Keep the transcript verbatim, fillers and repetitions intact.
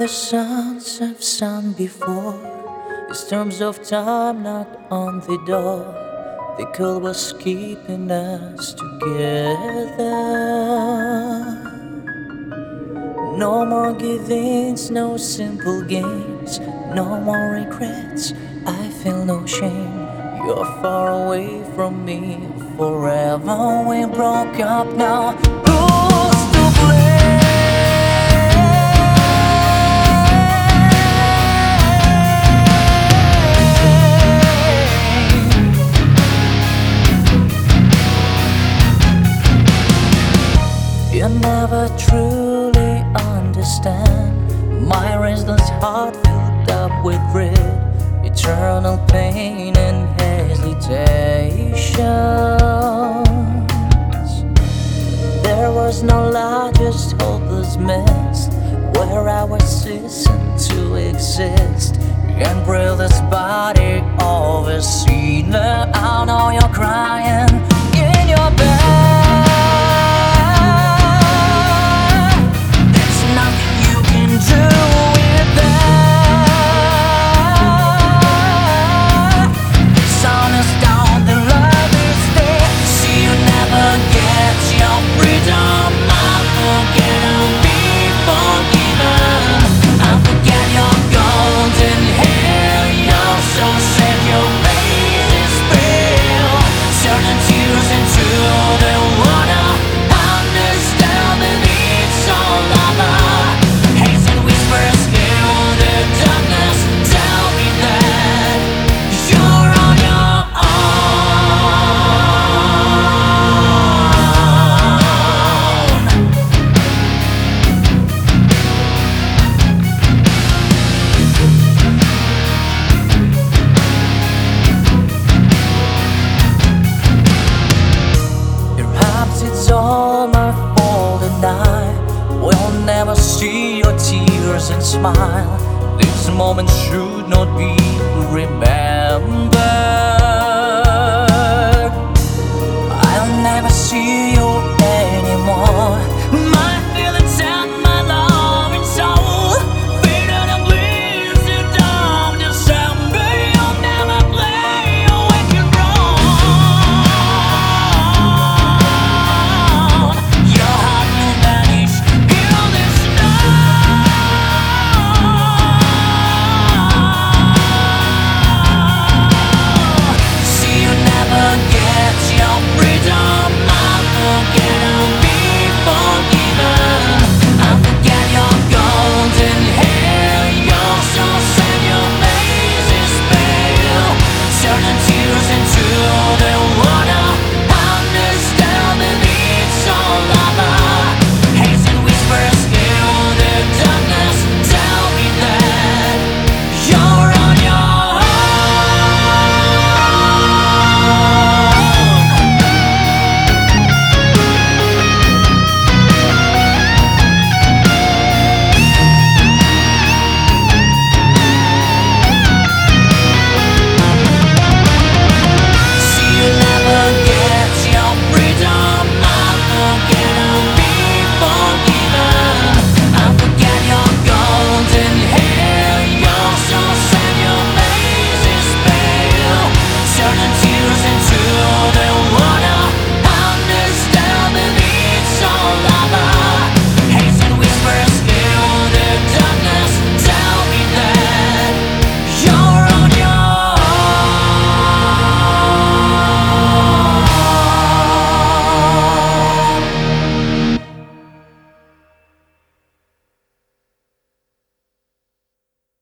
the suns have sung before, the storms of time knocked on the door. The cold was keeping us together. No more givings, no simple games, no more regrets, I feel no shame. You're far away from me forever. We broke up now, who's to blame? You never truly understand my restless heart filled up with dread, eternal pain and hesitations. There was no light, just hopeless mess, where I was ceasing to exist and breathe this body of a sinner. I know you're crying in your bed. It's all my fault and I will never see your tears and smile. This moment should not be remembered.